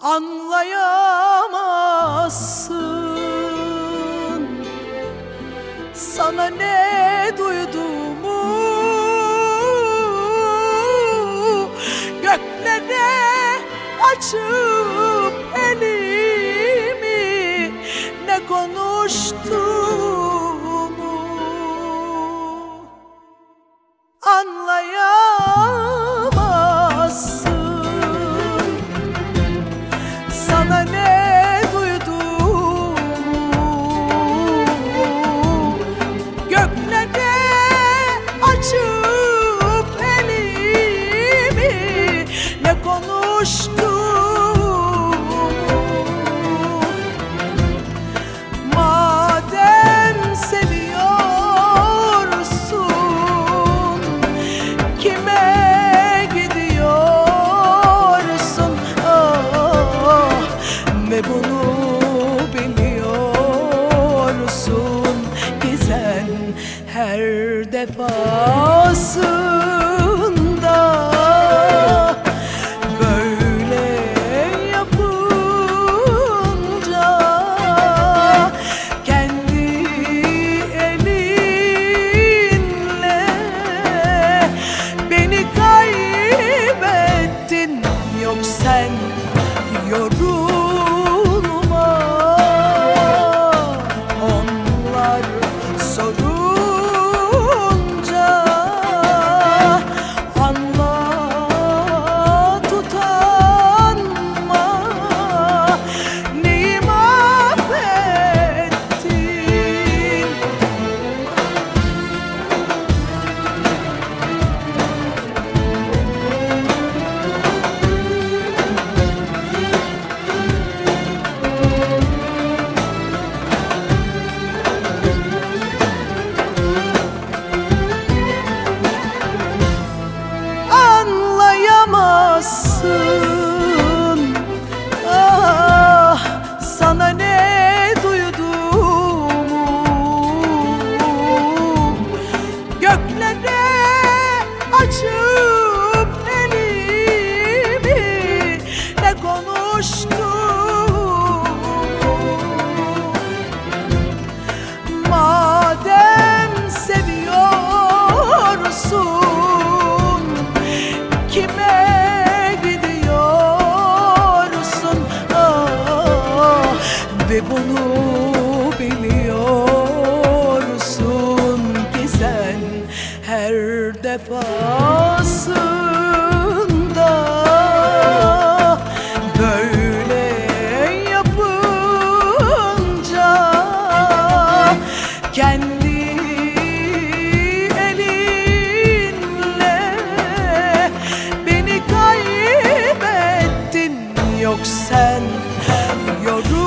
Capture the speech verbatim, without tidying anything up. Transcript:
anlayamazsın. Sana ne duyduğumu göklere açıp elimi, ne konuştuğumu anlayamazsın. Sana ne duyduğumu göklere açıp elimi, ne konuştuğumu. Madem seviyorsun, kime gidiyorsun? Ah, ve bunu biliyorsun ki sen her defasında böyle yapınca kendi elinle beni kaybettin. Yok sen yorulma, onlar sorunca anla, tutanma, neyi mahvettin. Anlayamazsın, ah, sana ne duyduğumu göklere açıp elimi, ne konuştuğumu. Madem seviyorsun, kime gidiyorsun? Ah, ve bunu biliyorsun ki sen her defasında böyle yapınca kendi elinle beni kaybettin. Yok sen yorulma,